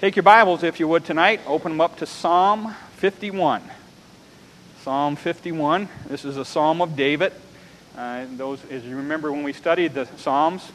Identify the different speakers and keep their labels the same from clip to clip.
Speaker 1: Take your Bibles, if you would, tonight. Open them up to Psalm 51. Psalm 51. This is a Psalm of David. As you remember when we studied the Psalms,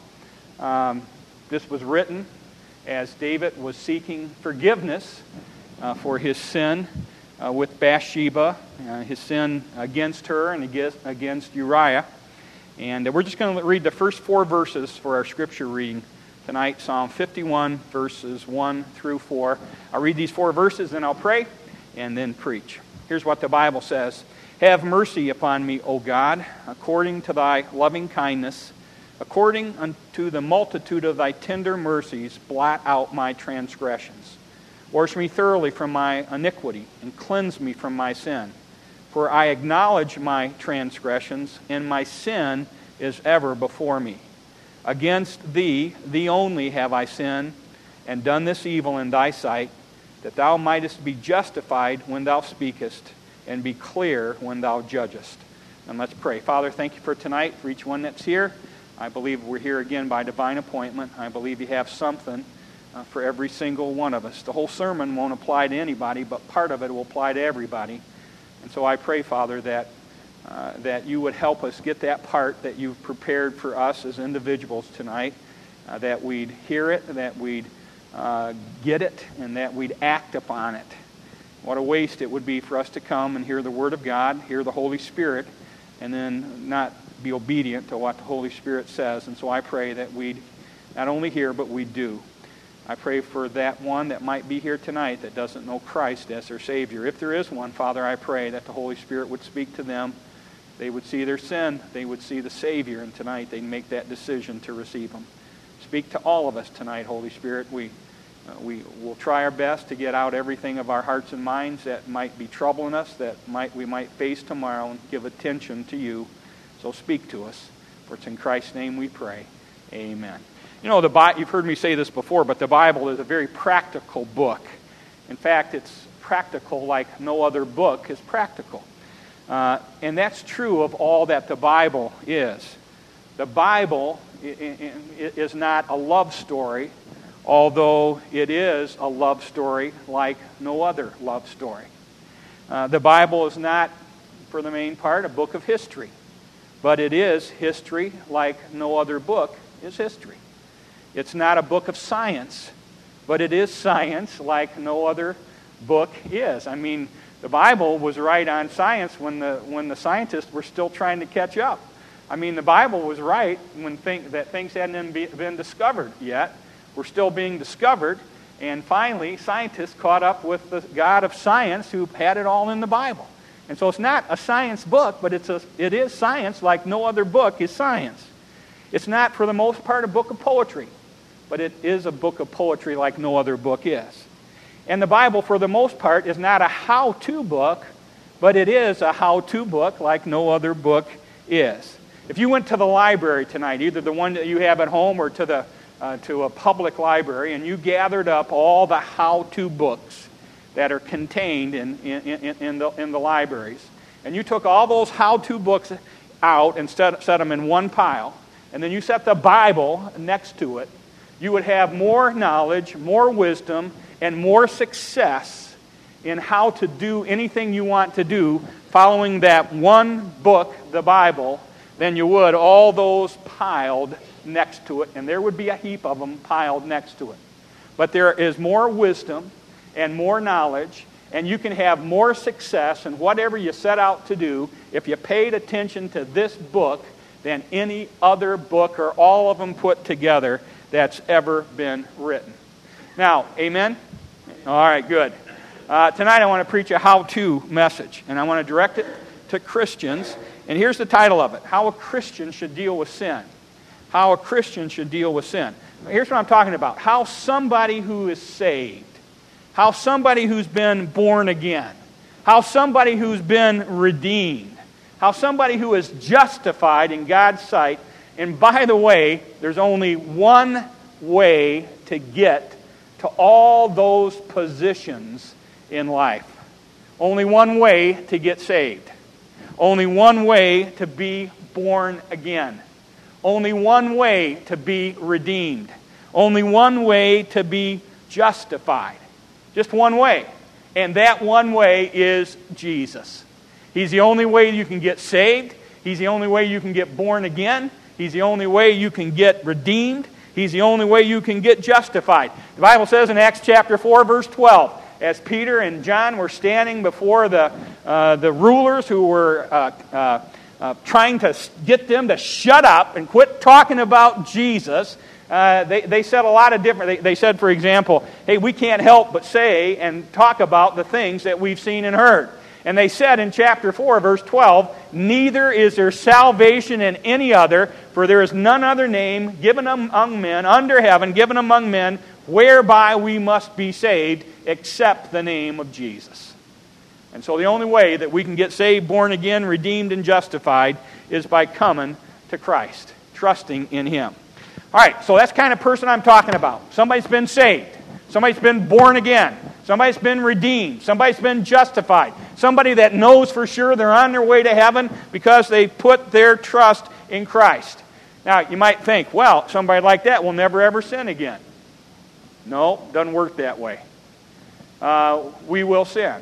Speaker 1: this was written as David was seeking forgiveness for his sin with Bathsheba, his sin against her and against Uriah. And we're just going to read the first 4 verses for our scripture reading tonight, Psalm 51, verses 1 through 4. I'll read these 4 verses, then I'll pray, and then preach. Here's what the Bible says. Have mercy upon me, O God, according to thy loving kindness. According unto the multitude of thy tender mercies, blot out my transgressions. Wash me thoroughly from my iniquity, and cleanse me from my sin. For I acknowledge my transgressions, and my sin is ever before me. Against thee only have I sinned, and done this evil in thy sight, that thou mightest be justified when thou speakest, and be clear when thou judgest. And let's pray. Father, thank you for tonight, for each one that's here. I believe we're here again by divine appointment. I believe you have something for every single one of us. The whole sermon won't apply to anybody, but part of it will apply to everybody. And so I pray, Father, that you would help us get that part that you've prepared for us as individuals tonight, that we'd hear it, that we'd get it, and that we'd act upon it. What a waste it would be for us to come and hear the Word of God, hear the Holy Spirit, and then not be obedient to what the Holy Spirit says. And so I pray that we'd not only hear, but we do. I pray for that one that might be here tonight that doesn't know Christ as their Savior. If there is one, Father, I pray that the Holy Spirit would speak to them. They would see their sin. They would see the Savior. And tonight they'd make that decision to receive Him. Speak to all of us tonight, Holy Spirit. We will try our best to get out everything of our hearts and minds that might be troubling us, that we might face tomorrow, and give attention to you. So speak to us. For it's in Christ's name we pray. Amen. You know, you've heard me say this before, but the Bible is a very practical book. In fact, it's practical like no other book is practical. And that's true of all that the Bible is. The Bible is not a love story, although it is a love story like no other love story. The Bible is not, for the main part, a book of history, but it is history like no other book is history. It's not a book of science, but it is science like no other book is. I mean, the Bible was right on science when the scientists were still trying to catch up. I mean, the Bible was right when things hadn't been discovered yet. Were still being discovered, and finally, scientists caught up with the God of science who had it all in the Bible. And so it's not a science book, but it is science like no other book is science. It's not, for the most part, a book of poetry, but it is a book of poetry like no other book is. And the Bible, for the most part, is not a how-to book, but it is a how-to book like no other book is. If you went to the library tonight, either the one that you have at home or to a public library, and you gathered up all the how-to books that are contained in the libraries, and you took all those how-to books out and set them in one pile, and then you set the Bible next to it, you would have more knowledge, more wisdom, and more success in how to do anything you want to do following that one book, the Bible, than you would all those piled next to it. And there would be a heap of them piled next to it. But there is more wisdom and more knowledge, and you can have more success in whatever you set out to do if you paid attention to this book than any other book or all of them put together that's ever been written. Now, amen? All right, good. Tonight I want to preach a how-to message, and I want to direct it to Christians. And here's the title of it: How a Christian Should Deal with Sin. How a Christian should deal with sin. Here's what I'm talking about. How somebody who is saved, how somebody who's been born again, how somebody who's been redeemed, how somebody who is justified in God's sight. And by the way, there's only one way to get to all those positions in life. Only one way to get saved. Only one way to be born again. Only one way to be redeemed. Only one way to be justified. Just one way. And that one way is Jesus. He's the only way you can get saved. He's the only way you can get born again. He's the only way you can get redeemed. He's the only way you can get justified. The Bible says in Acts chapter 4, verse 12, as Peter and John were standing before the rulers who were trying to get them to shut up and quit talking about Jesus, they said a lot of different... They said, for example, hey, we can't help but say and talk about the things that we've seen and heard. And they said in chapter 4, verse 12, neither is there salvation in any other, for there is none other name given among men, under heaven, given among men, whereby we must be saved, except the name of Jesus. And so the only way that we can get saved, born again, redeemed, and justified is by coming to Christ, trusting in Him. All right, so that's the kind of person I'm talking about. Somebody's been saved. Somebody's been born again. Somebody's been redeemed. Somebody's been justified. Somebody that knows for sure they're on their way to heaven because they put their trust in Christ. Now, you might think, well, somebody like that will never ever sin again. No, doesn't work that way. We will sin.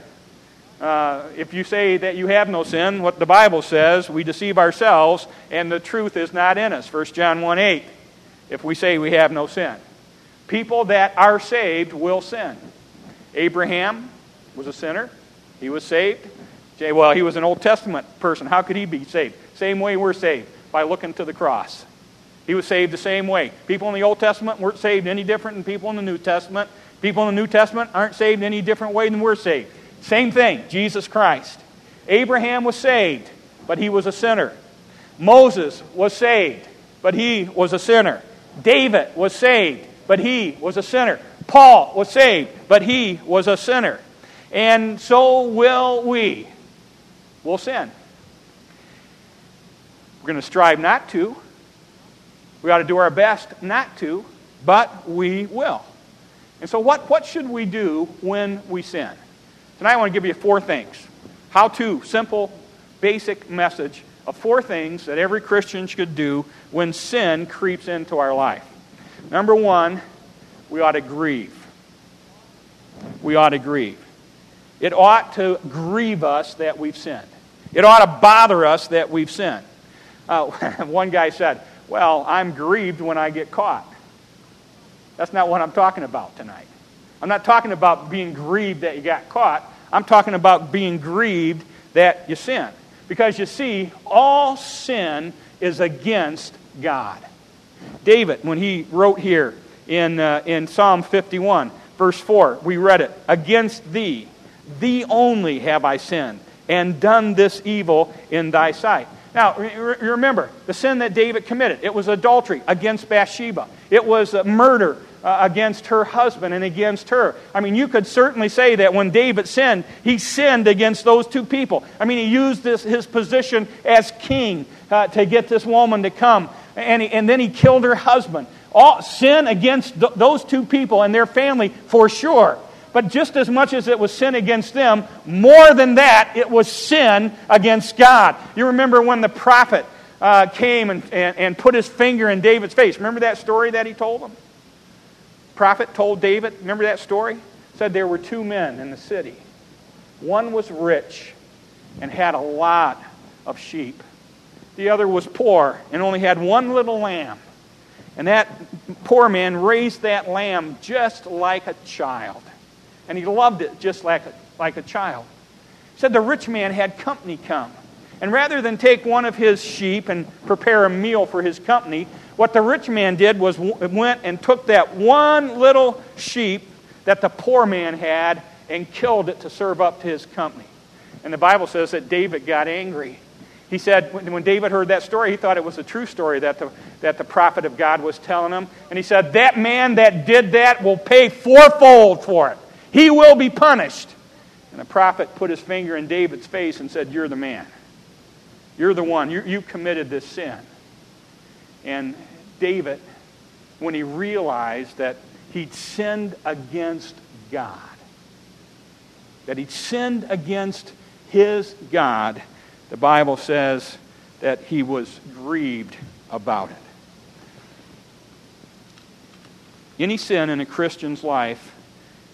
Speaker 1: If you say that you have no sin, what the Bible says, we deceive ourselves and the truth is not in us. 1 John 1:8, if we say we have no sin. People that are saved will sin. Abraham was a sinner. He was saved. Well, he was an Old Testament person. How could he be saved? Same way we're saved, by looking to the cross. He was saved the same way. People in the Old Testament weren't saved any different than people in the New Testament. People in the New Testament aren't saved any different way than we're saved. Same thing, Jesus Christ. Abraham was saved, but he was a sinner. Moses was saved, but he was a sinner. David was saved, but he was a sinner. Paul was saved, but he was a sinner. And so will we. We'll sin. We're going to strive not to. We ought to do our best not to, but we will. And so what should we do when we sin? Tonight I want to give you 4 things. How to, simple, basic message of 4 things that every Christian should do when sin creeps into our life. Number 1, we ought to grieve. We ought to grieve. It ought to grieve us that we've sinned. It ought to bother us that we've sinned. One guy said, well, I'm grieved when I get caught. That's not what I'm talking about tonight. I'm not talking about being grieved that you got caught. I'm talking about being grieved that you sin. Because you see, all sin is against God. David, when he wrote here in Psalm 51, verse 4, we read it, against thee only have I sinned, and done this evil in thy sight. Now, remember, the sin that David committed, it was adultery against Bathsheba. It was murder against her husband and against her. I mean, you could certainly say that when David sinned, he sinned against those 2 people. I mean, he used his position as king to get this woman to come, and then he killed her husband. All sin against those 2 people and their family for sure. But just as much as it was sin against them, more than that, it was sin against God. You remember when the prophet came and put his finger in David's face. Remember that story that he told him? Prophet told David, remember that story? Said there were 2 men in the city. One was rich and had a lot of sheep. The other was poor and only had 1 little lamb. And that poor man raised that lamb just like a child. And he loved it just like a child. He said the rich man had company come. And rather than take one of his sheep and prepare a meal for his company, what the rich man did was went and took that one little sheep that the poor man had and killed it to serve up to his company. And the Bible says that David got angry. He said, when David heard that story, he thought it was a true story that the prophet of God was telling him. And he said, that man that did that will pay 4-fold for it. He will be punished. And the prophet put his finger in David's face and said, you're the man. You're the one. You committed this sin. And David, when he realized that he'd sinned against God, that he'd sinned against his God, the Bible says that he was grieved about it. Any sin in a Christian's life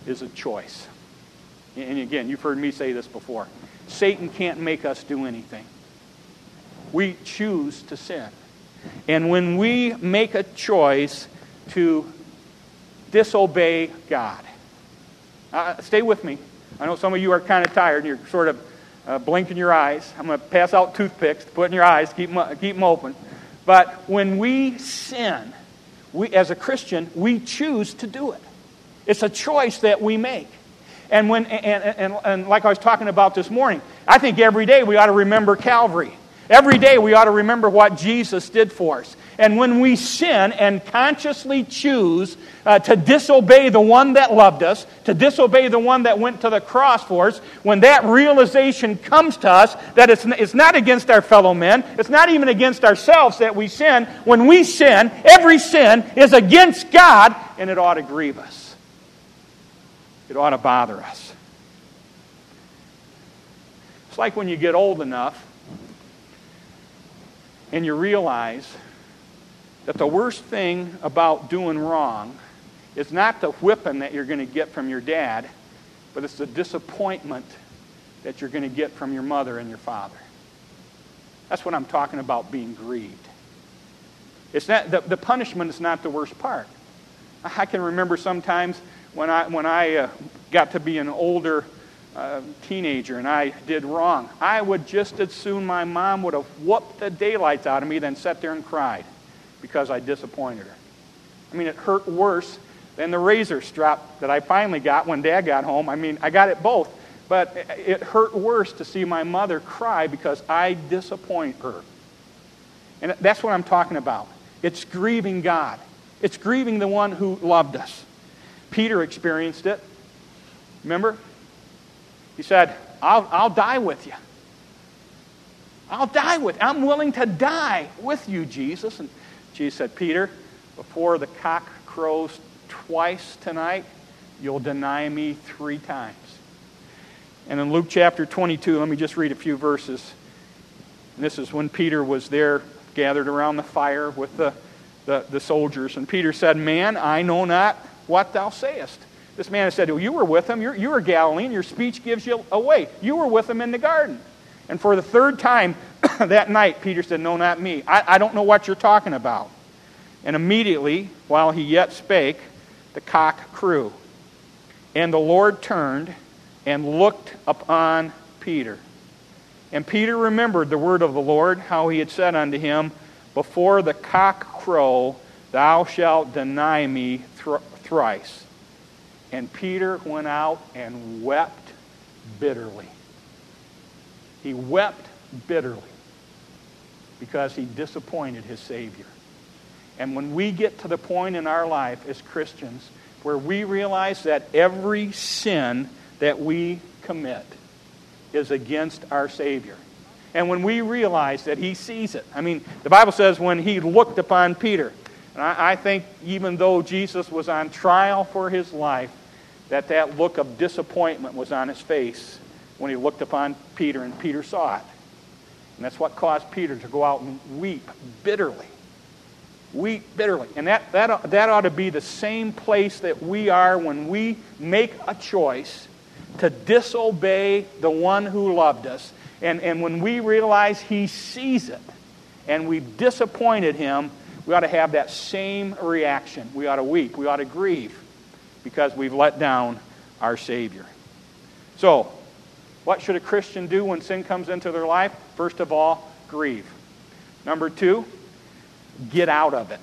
Speaker 1: is a choice. And again, you've heard me say this before. Satan can't make us do anything. We choose to sin. And when we make a choice to disobey God, stay with me. I know some of you are kind of tired and you're sort of blinking your eyes. I'm going to pass out toothpicks to put in your eyes, keep them open. But when we sin, as a Christian, we choose to do it. It's a choice that we make. And like I was talking about this morning, I think every day we ought to remember Calvary. Every day we ought to remember what Jesus did for us. And when we sin and consciously choose to disobey the one that loved us, to disobey the one that went to the cross for us, when that realization comes to us that it's not against our fellow men, it's not even against ourselves that we sin, when we sin, every sin is against God, and it ought to grieve us. It ought to bother us. It's like when you get old enough and you realize that the worst thing about doing wrong is not the whipping that you're going to get from your dad, but it's the disappointment that you're going to get from your mother and your father. That's what I'm talking about, being grieved. It's not the punishment is not the worst part. I can remember sometimes when I got to be an older teenager and I did wrong, I would just as soon my mom would have whooped the daylights out of me than sat there and cried because I disappointed her. I mean, it hurt worse than the razor strap that I finally got when Dad got home. I mean, I got it both, but it hurt worse to see my mother cry because I disappoint her. And that's what I'm talking about. It's grieving God. It's grieving the one who loved us. Peter experienced it. Remember? He said, I'll die with you. I'll die with you. I'm willing to die with you, Jesus. And Jesus said, Peter, before the cock crows twice tonight, you'll deny me 3 times. And in Luke chapter 22, let me just read a few verses. And this is when Peter was there, gathered around the fire with the soldiers. And Peter said, Man, I know not what thou sayest. This man said, well, you were with him. You were Galilean. Your speech gives you away. You were with him in the garden. And for the 3rd time that night, Peter said, no, not me. I don't know what you're talking about. And immediately, while he yet spake, the cock crew. And the Lord turned and looked upon Peter. And Peter remembered the word of the Lord, how he had said unto him, before the cock crow, thou shalt deny me thrice. And Peter went out and wept bitterly. He wept bitterly because he disappointed his Savior. And when we get to the point in our life as Christians where we realize that every sin that we commit is against our Savior, and when we realize that He sees it. I mean, the Bible says when He looked upon Peter, and I think even though Jesus was on trial for His life, that look of disappointment was on His face when He looked upon Peter, and Peter saw it. And that's what caused Peter to go out and weep bitterly. Weep bitterly. And that ought to be the same place that we are when we make a choice to disobey the one who loved us. And when we realize He sees it and we've disappointed Him, we ought to have that same reaction. We ought to weep. We ought to grieve because we've let down our Savior. So, what should a Christian do when sin comes into their life? First of all, grieve. Number 2, get out of it.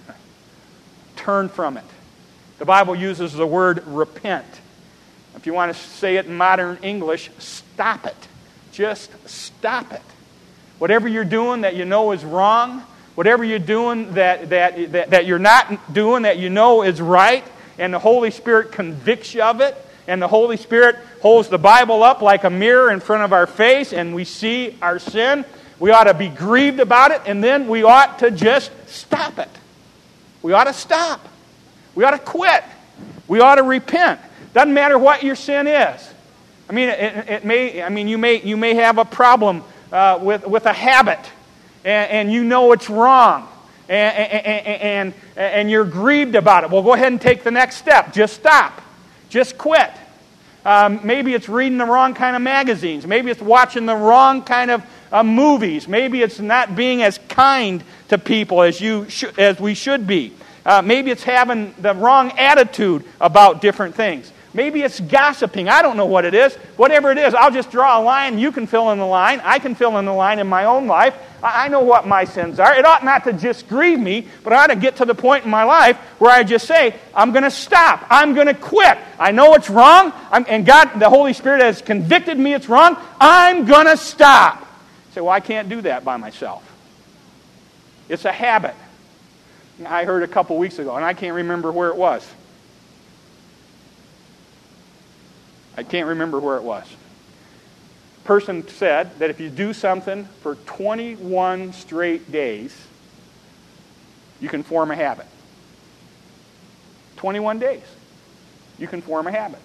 Speaker 1: Turn from it. The Bible uses the word repent. If you want to say it in modern English, stop it. Just stop it. Whatever you're doing that you know is wrong, whatever you're doing that you're not doing that you know is right, and the Holy Spirit convicts you of it, and the Holy Spirit holds the Bible up like a mirror in front of our face, and we see our sin, we ought to be grieved about it, and then we ought to just stop it. We ought to stop. We ought to quit. We ought to repent. Doesn't matter what your sin is. I mean, you may have a problem with a habit, and you know it's wrong, and you're grieved about it. Well, go ahead and take the next step. Just stop. Just quit. Maybe it's reading the wrong kind of magazines. Maybe it's watching the wrong kind of movies. Maybe it's not being as kind to people as we should be. Maybe it's having the wrong attitude about different things. Maybe it's gossiping. I don't know what it is. Whatever it is, I'll just draw a line. You can fill in the line. I can fill in the line in my own life. I know what my sins are. It ought not to just grieve me, but I ought to get to the point in my life where I just say, I'm going to stop. I'm going to quit. I know it's wrong, and God, the Holy Spirit has convicted me it's wrong. I'm going to stop. You say, well, I can't do that by myself. It's a habit. I heard a couple weeks ago, and I can't remember where it was. I can't remember where it was. A person said that if you do something for 21 straight days, you can form a habit. 21 days. You can form a habit.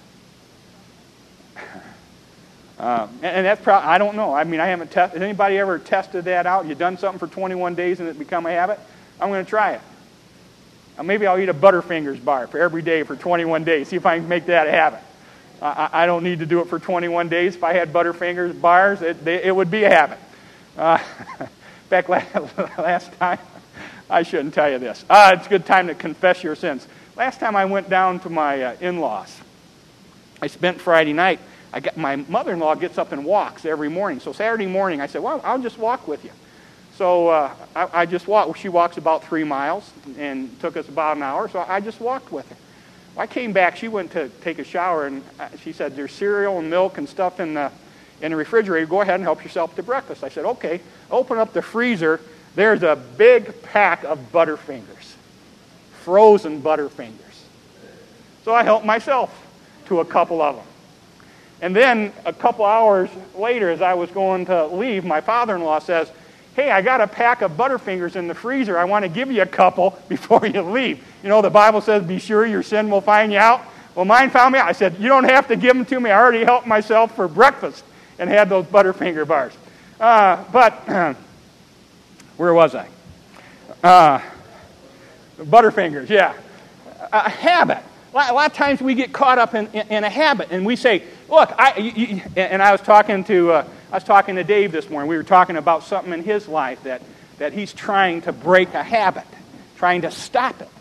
Speaker 1: And that's probably, I don't know. I mean, I haven't tested. Has anybody ever tested that out? You've done something for 21 days and it become a habit? I'm going to try it. Maybe I'll eat a Butterfingers bar for every day for 21 days. See if I can make that a habit. I don't need to do it for 21 days. If I had Butterfingers bars, it would be a habit. Back last time, I shouldn't tell you this. It's a good time to confess your sins. Last time I went down to my in-laws, I spent Friday night. My mother-in-law gets up and walks every morning. So Saturday morning, I said, well, I'll just walk with you. So I just walked. She walks about 3 miles, and it took us about an hour, so I just walked with her. I came back. She went to take a shower, and she said, there's cereal and milk and stuff in the refrigerator. Go ahead and help yourself to breakfast. I said, okay. Open up the freezer. There's a big pack of Butterfingers, frozen Butterfingers. So I helped myself to a couple of them. And then a couple hours later, as I was going to leave, my father-in-law says, hey, I got a pack of Butterfingers in the freezer. I want to give you a couple before you leave. You know, the Bible says, be sure your sin will find you out. Well, mine found me out. I said, you don't have to give them to me. I already helped myself for breakfast and had those Butterfinger bars. But where was I? Butterfingers, yeah. A habit. A lot of times we get caught up in a habit, and we say, look, and I was talking to Dave this morning. We were talking about something in his life that he's trying to break a habit, trying to stop it.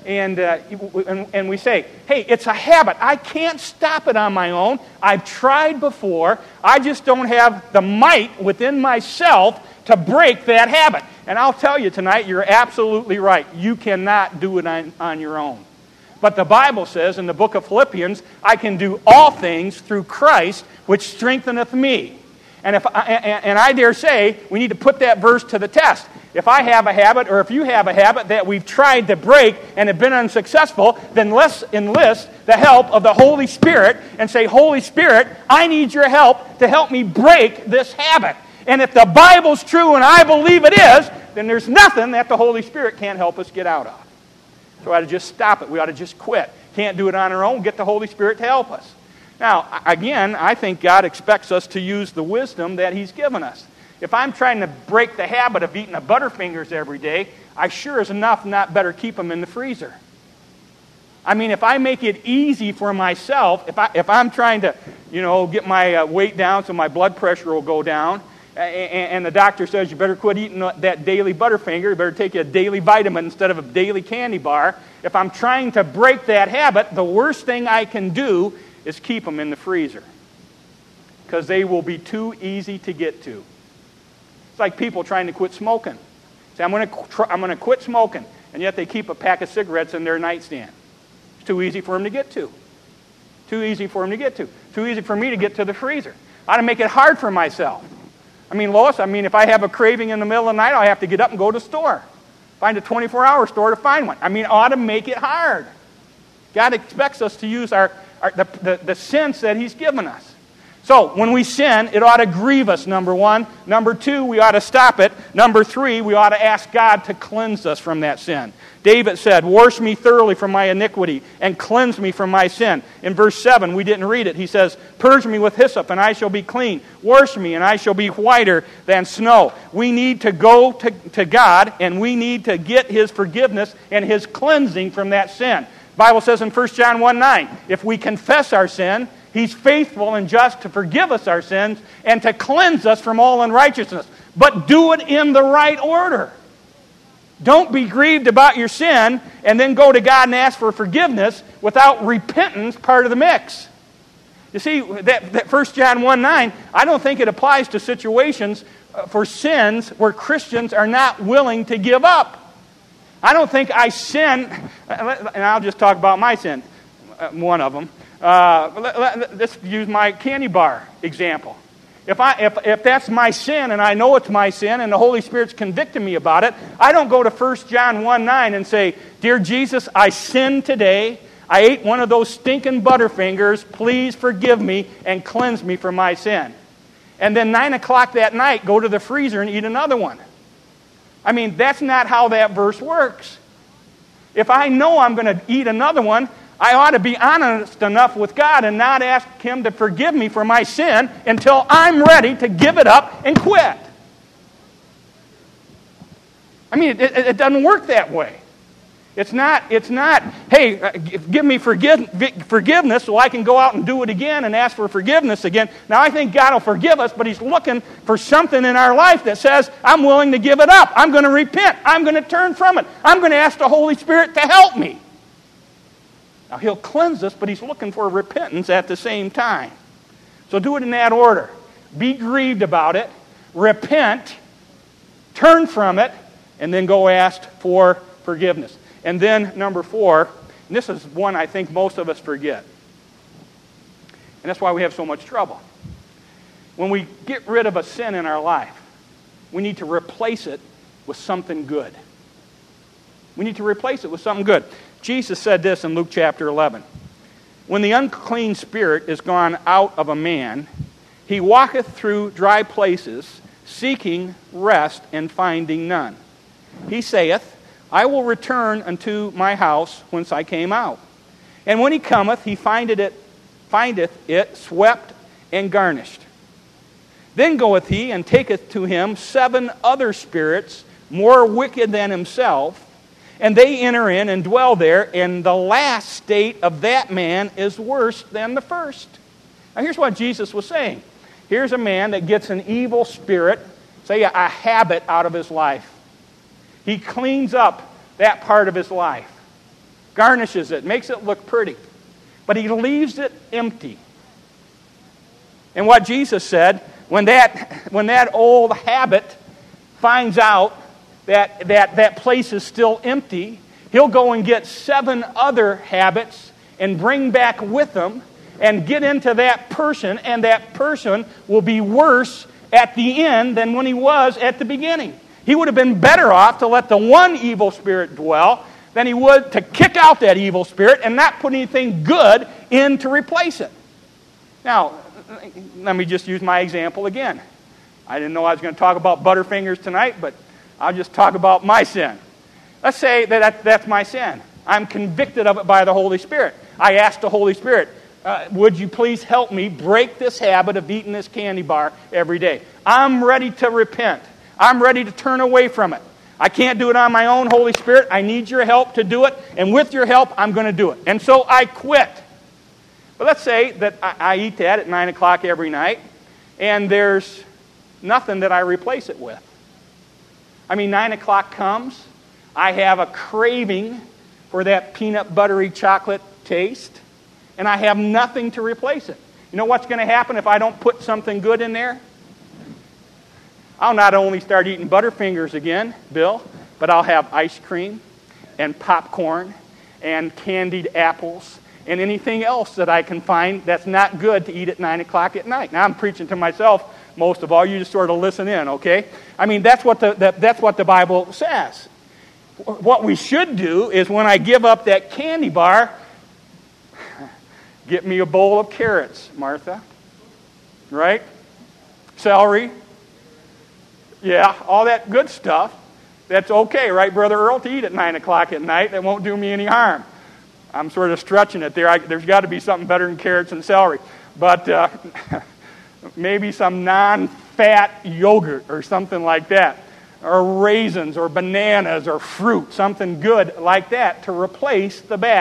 Speaker 1: And we say, hey, it's a habit. I can't stop it on my own. I've tried before. I just don't have the might within myself to break that habit. And I'll tell you tonight, you're absolutely right. You cannot do it on your own. But the Bible says in the book of Philippians, I can do all things through Christ, which strengtheneth me. And I dare say, we need to put that verse to the test. If I have a habit, or if you have a habit that we've tried to break and have been unsuccessful, then let's enlist the help of the Holy Spirit and say, Holy Spirit, I need your help to help me break this habit. And if the Bible's true and I believe it is, then there's nothing that the Holy Spirit can't help us get out of. So we ought to just stop it. We ought to just quit. Can't do it on our own. Get the Holy Spirit to help us. Now, again, I think God expects us to use the wisdom that He's given us. If I'm trying to break the habit of eating a Butterfingers every day, I sure as enough not better keep them in the freezer. I mean, if I make it easy for myself, if I'm trying to, get my weight down so my blood pressure will go down, and the doctor says you better quit eating that daily Butterfinger, you better take a daily vitamin instead of a daily candy bar. If I'm trying to break that habit, the worst thing I can do is keep them in the freezer, because they will be too easy to get to. It's like people trying to quit smoking. Say, I'm going to quit smoking, and yet they keep a pack of cigarettes in their nightstand. It's too easy for them to get to. Too easy for them to get to. Too easy for me to get to the freezer. I ought to make it hard for myself. Lois, if I have a craving in the middle of the night, I have to get up and go to the store. Find a 24-hour store to find one. I ought to make it hard. God expects us to use the sense that He's given us. So, when we sin, it ought to grieve us, number one. Number two, we ought to stop it. Number three, we ought to ask God to cleanse us from that sin. David said, wash me thoroughly from my iniquity and cleanse me from my sin. In verse 7, we didn't read it. He says, purge me with hyssop and I shall be clean. Wash me and I shall be whiter than snow. We need to go to God, and we need to get His forgiveness and His cleansing from that sin. Bible says in 1 John 1:9, if we confess our sin, He's faithful and just to forgive us our sins and to cleanse us from all unrighteousness. But do it in the right order. Don't be grieved about your sin and then go to God and ask for forgiveness without repentance part of the mix. You see, that 1 John 1:9, I don't think it applies to situations for sins where Christians are not willing to give up. I don't think I sin, and I'll just talk about my sin, one of them. Let's use my candy bar example. If that's my sin and I know it's my sin and the Holy Spirit's convicting me about it, I don't go to 1 John 1:9 and say, Dear Jesus, I sinned today. I ate one of those stinking Butterfingers. Please forgive me and cleanse me from my sin. And then 9 o'clock that night, go to the freezer and eat another one. I mean, that's not how that verse works. If I know I'm going to eat another one, I ought to be honest enough with God and not ask Him to forgive me for my sin until I'm ready to give it up and quit. I mean, it doesn't work that way. It's not, hey, give me forgiveness so I can go out and do it again and ask for forgiveness again. Now, I think God will forgive us, but He's looking for something in our life that says, I'm willing to give it up. I'm going to repent. I'm going to turn from it. I'm going to ask the Holy Spirit to help me. Now, He'll cleanse us, but He's looking for repentance at the same time. So do it in that order. Be grieved about it, repent, turn from it, and then go ask for forgiveness. And then, number 4, and this is one I think most of us forget. And that's why we have so much trouble. When we get rid of a sin in our life, we need to replace it with something good. We need to replace it with something good. Jesus said this in Luke chapter 11. When the unclean spirit is gone out of a man, he walketh through dry places, seeking rest and finding none. He saith, I will return unto my house whence I came out. And when he cometh, he findeth it swept and garnished. Then goeth he and taketh to him 7 other spirits more wicked than himself, and they enter in and dwell there, and the last state of that man is worse than the first. Now here's what Jesus was saying. Here's a man that gets an evil spirit, say a habit, out of his life. He cleans up that part of his life, garnishes it, makes it look pretty, but he leaves it empty. And what Jesus said, when that old habit finds out that place is still empty, he'll go and get 7 other habits and bring back with him and get into that person, and that person will be worse at the end than when he was at the beginning. He would have been better off to let the one evil spirit dwell than he would to kick out that evil spirit and not put anything good in to replace it. Now, let me just use my example again. I didn't know I was going to talk about Butterfingers tonight, but I'll just talk about my sin. Let's say that's my sin. I'm convicted of it by the Holy Spirit. I ask the Holy Spirit, would you please help me break this habit of eating this candy bar every day? I'm ready to repent. I'm ready to turn away from it. I can't do it on my own, Holy Spirit. I need your help to do it. And with your help, I'm going to do it. And so I quit. But let's say that I eat that at 9 o'clock every night, and there's nothing that I replace it with. I mean, 9 o'clock comes, I have a craving for that peanut buttery chocolate taste, and I have nothing to replace it. You know what's going to happen if I don't put something good in there? I'll not only start eating Butterfingers again, Bill, but I'll have ice cream and popcorn and candied apples and anything else that I can find that's not good to eat at 9 o'clock at night. Now, I'm preaching to myself most of all. You just sort of listen in, okay? I mean, that's what the Bible says. What we should do is when I give up that candy bar, get me a bowl of carrots, Martha. Right? Celery. Yeah, all that good stuff. That's okay, right, Brother Earl, to eat at 9 o'clock at night. That won't do me any harm. I'm sort of stretching it there. There's got to be something better than carrots and celery. But maybe some non-fat yogurt or something like that. Or raisins or bananas or fruit. Something good like that to replace the bad.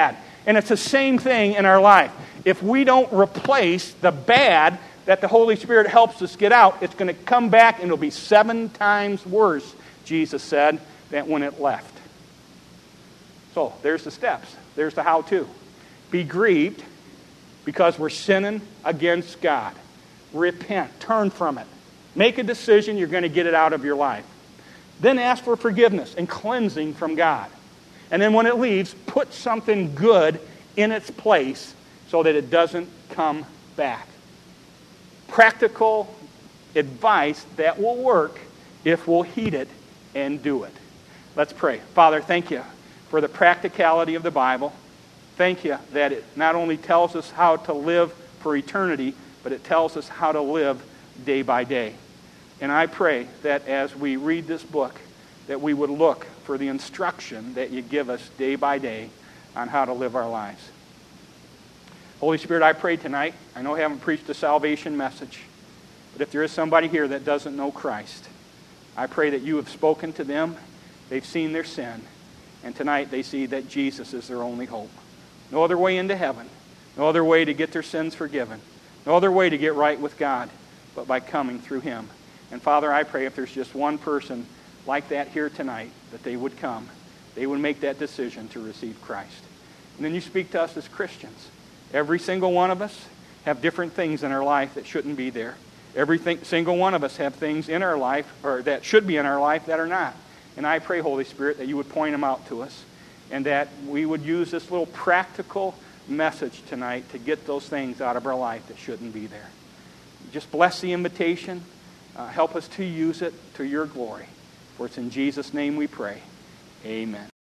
Speaker 1: And it's the same thing in our life. If we don't replace the bad that the Holy Spirit helps us get out, it's going to come back and it'll be 7 times worse, Jesus said, than when it left. So there's the steps. There's the how-to. Be grieved because we're sinning against God. Repent. Turn from it. Make a decision. You're going to get it out of your life. Then ask for forgiveness and cleansing from God. And then when it leaves, put something good in its place so that it doesn't come back. Practical advice that will work if we'll heed it and do it. Let's pray. Father, thank you for the practicality of the Bible. Thank you that it not only tells us how to live for eternity, but it tells us how to live day by day. And I pray that as we read this book, that we would look for the instruction that you give us day by day on how to live our lives. Holy Spirit, I pray tonight, I know I haven't preached a salvation message, but if there is somebody here that doesn't know Christ, I pray that you have spoken to them, they've seen their sin, and tonight they see that Jesus is their only hope. No other way into heaven, no other way to get their sins forgiven, no other way to get right with God, but by coming through Him. And Father, I pray if there's just one person like that here tonight, that they would come, they would make that decision to receive Christ. And then you speak to us as Christians. Every single one of us have different things in our life that shouldn't be there. Every single one of us have things in our life, or that should be in our life, that are not. And I pray, Holy Spirit, that you would point them out to us, and that we would use this little practical message tonight to get those things out of our life that shouldn't be there. Just bless the invitation. Help us to use it to your glory. For it's in Jesus' name we pray. Amen.